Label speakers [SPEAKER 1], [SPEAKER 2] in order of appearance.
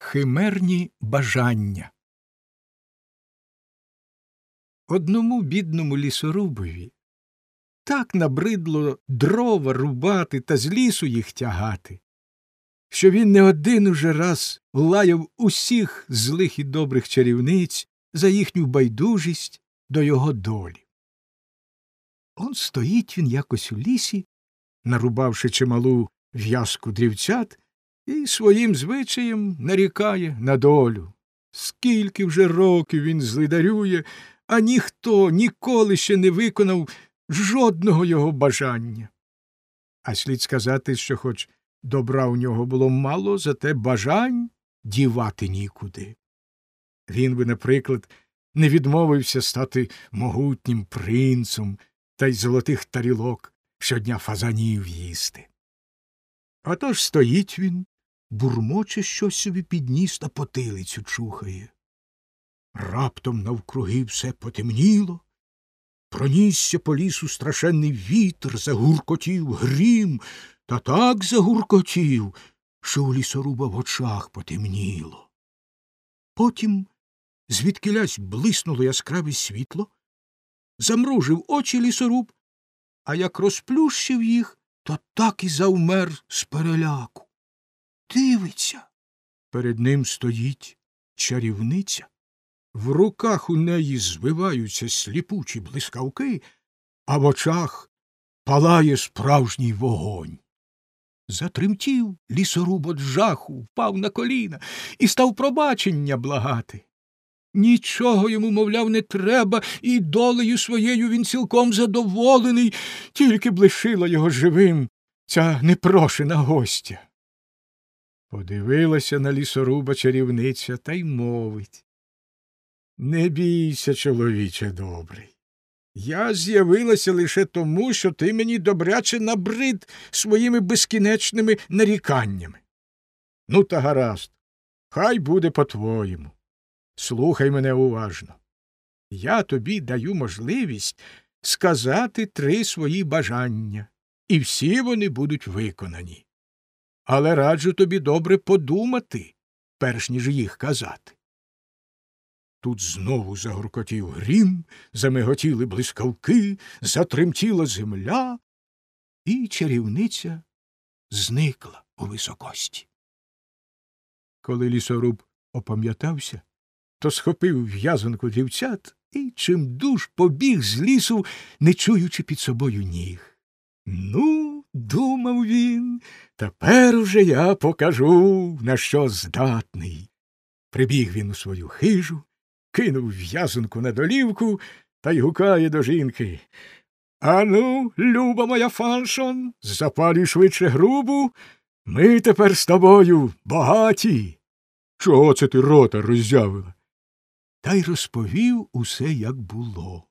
[SPEAKER 1] Химерні бажання. Одному бідному лісорубові так набридло дрова рубати та з лісу їх тягати, що він не один уже раз лаяв усіх злих і добрих чарівниць за їхню байдужість до його долі. Он стоїть він якось у лісі, нарубавши чималу в'язку дрівцят, і своїм звичаєм нарікає на долю. Скільки вже років він злидарює, а ніхто ніколи ще не виконав жодного його бажання. А слід сказати, що хоч добра у нього було мало, зате бажань дівати нікуди. Він би, наприклад, не відмовився стати могутнім принцем та й золотих тарілок щодня фазанів їсти. Отож стоїть він, бурмоче щось собі під ніс та потилицю чухає. Раптом навкруги все потемніло, пронісся по лісу страшенний вітер, загуркотів грім, та так загуркотів, що у лісоруба в очах потемніло. Потім звідкілясь блиснуло яскраве світло, замружив очі лісоруб, а як розплющив їх, то так і завмер з переляку. Дивиться. Перед ним стоїть чарівниця. В руках у неї звиваються сліпучі блискавки, а в очах палає справжній вогонь. Затремтів лісоруб од жаху, впав на коліна і став пробачення благати. Нічого йому, мовляв, не треба, і долею своєю він цілком задоволений, тільки б лишила його живим ця непрошена гостя. Подивилася на лісоруба чарівниця та й мовить: «Не бійся, чоловіче добрий. Я з'явилася лише тому, що ти мені добряче набрид своїми безкінечними наріканнями. Ну, та гаразд, хай буде по-твоєму. Слухай мене уважно. Я тобі даю можливість сказати 3 свої бажання, і всі вони будуть виконані. Але раджу тобі добре подумати, перш ніж їх казати». Тут знову загуркотів грім, замиготіли блискавки, затремтіла земля, і чарівниця зникла у високості. Коли лісоруб опам'ятався, то схопив в'язанку дрівцят і чимдуж побіг з лісу, не чуючи під собою ніг. «Ну, — думав він, — тепер уже я покажу, на що здатний». Прибіг він у свою хижу, кинув в'язанку на долівку та й гукає до жінки: «Ану, люба моя Фаншон, запалюй швидше грубу, ми тепер з тобою багаті». «Чого це ти рота роззявила?» Та й розповів усе, як було.